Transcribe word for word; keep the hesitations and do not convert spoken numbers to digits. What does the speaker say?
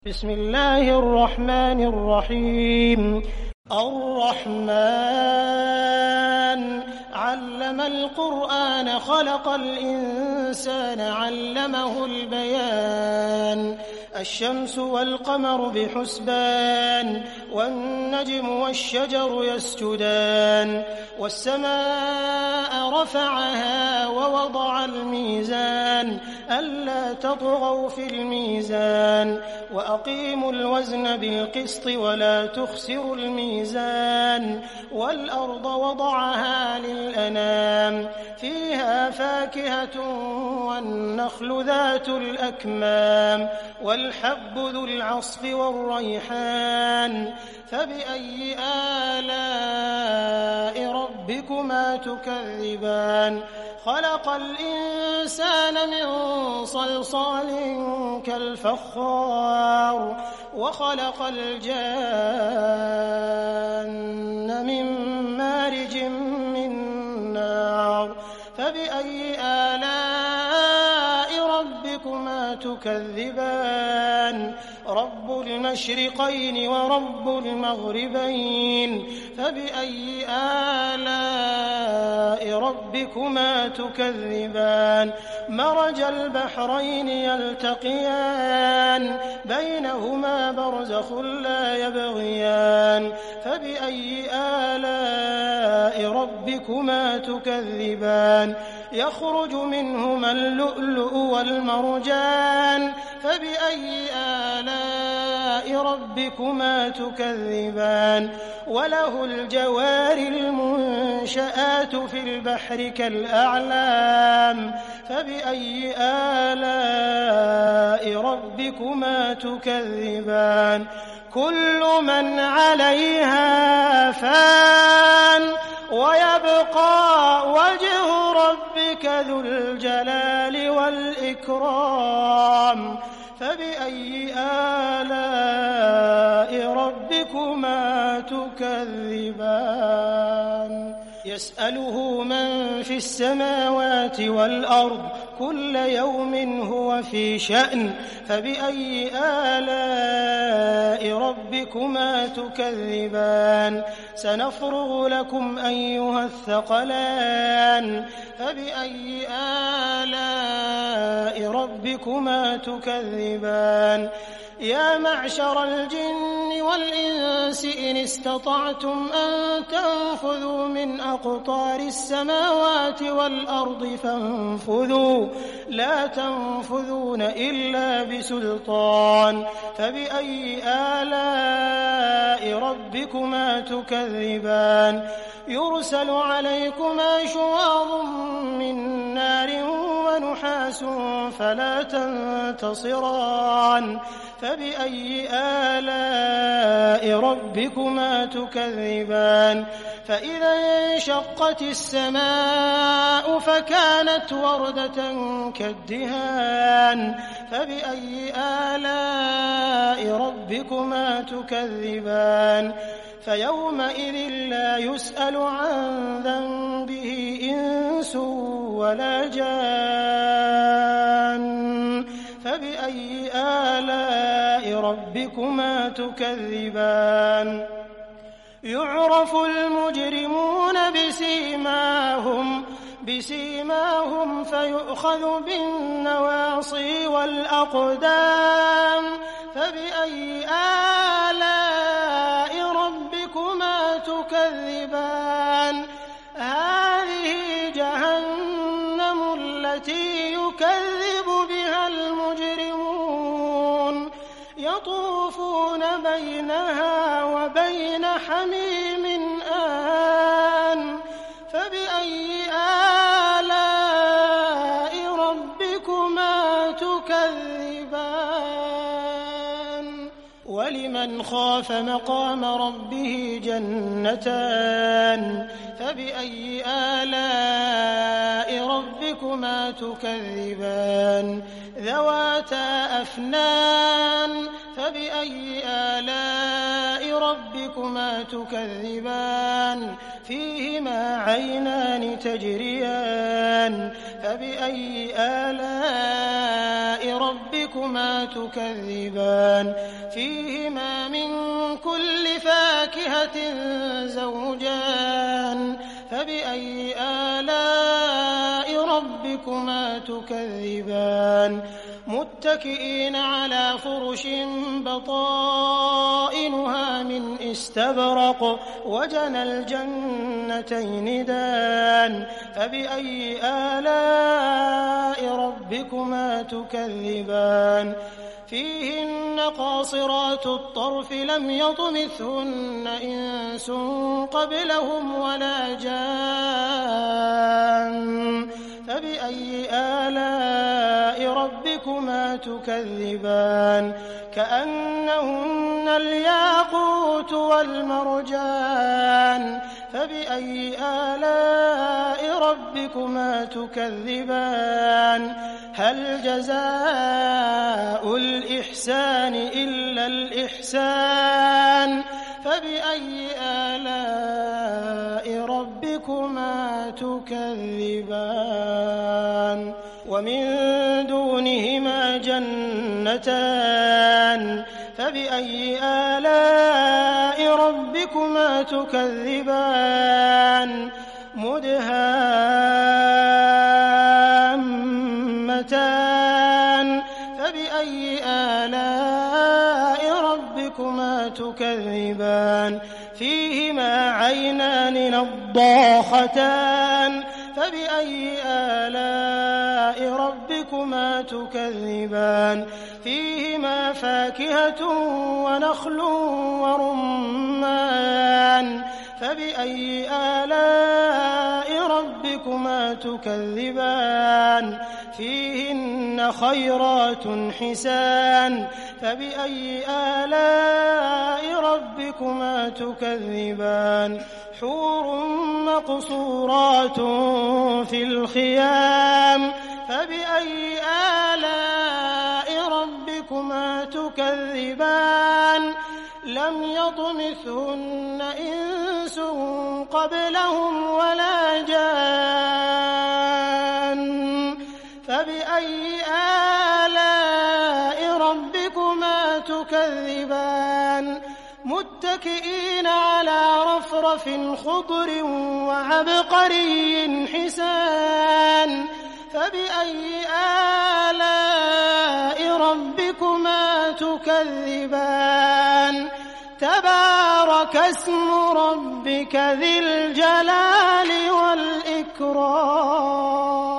بسم الله الرحمن الرحيم الرحمن علم القرآن خلق الإنسان علمه البيان الشمس والقمر بحسبان والنجم والشجر يسجدان والسماء رفعها ووضع الميزان ألا تطغوا في الميزان وأقيموا الوزن بالقسط ولا تخسروا الميزان والأرض وضعها للأنام فيها فاكهة والنخل ذات الأكمام والحب ذو العصف والريحان فبأي آلاء ربكما تكذبان خلق الإنسان من صلصال كالفخار وخلق الجان من مارج من نار فبأي آلاء ربكما تكذبان رب المشرقين ورب المغربين فبأي آلاء ربكما تكذبان مرج البحرين يلتقيان بينهما برزخ لا يبغيان فبأي آلاء ربكما تكذبان يخرج منهما اللؤلؤ والمرجان فبأي آلاء ربكما تكذبان وله الجوار المنشآت في البحر كالأعلام فبأي آلاء ربكما تكذبان كل من عليها فان ويبقى وجه ربك ذو الجلال والإكرام فبأي آلاء ربكما تكذبان يسأله من في السماوات والأرض كل يوم هو في شأن فبأي آلاء ربكما تكذبان سنفرغ لكم أيها الثقلان فبأي آلاء ربكما تكذبان يا معشر الجن والإنس إن استطعتم أن تنفذوا من أقطار السماوات والأرض فانفذوا لا تنفذون إلا بسلطان فبأي آلاء ربكما تكذبان يرسل عليكما شواظ من نار ونحاس فلا تنتصران فبأي آلاء ربكما تكذبان فإذا انشقت السماء فكانت وردة كالدهان فبأي آلاء ربكما تكذبان فيومئذ لا يسأل عن ذنبه إنس ولا جان فبأي آلاء ربكما تكذبان يعرف المجرمون بسيماهم بسيماهم فيؤخذ بالنواصي والأقدام فبأي آلاء ربكما تكذبان هذه جهنم التي يكذب بها المجرمون يطوفون بينها وبين حميم آن فبأي آلاء ربكما تكذبان ولمن خاف مقام ربه جنتان فبأي آلاء ربكما تكذبان ذواتا أفنان فبأي آلاء ربكما تكذبان فيهما عينان تجريان فبأي آلاء ربكما تكذبان فيهما من كل فاكهة زوجان فبأي آلاء ربكما تكذبان متكئين على فرش بطائنها من استبرق وجنى الجنتين دان فبأي آلاء ربكما تكذبان فيهن قاصرات الطرف لم يطمثهن إنس قبلهم ولا جان فبأي آلاء ربكما تكذبان كأنهن الياقوت والمرجان فبأي آلاء ربكما تكذبان هل جزاء الإحسان إلا الإحسان فبأي آلاء ربكما تكذبان ومن دونهما جنتان فبأي آلاء ربكما تكذبان مدهامتان فبأي آلاء ربكما تكذبان فيهما عينان نضاختان فبأي آلاء ربكما تكذبان فيهما فاكهة ونخل ورمان فبأي آلاء ربكما تكذبان فيهن خيرات حسان فبأي آلاء ربكما تكذبان حور مقصورات في الخيام فبأي آلاء ربكما تكذبان لم يطمثهن إنس قبلهم ولا جان فبأي آلاء ربكما تكذبان متكئين على رفرف خضر وعبقري حسان فبأي آلاء ربكما تكذبان تبارك اسم ربك ذي الجلال والإكرام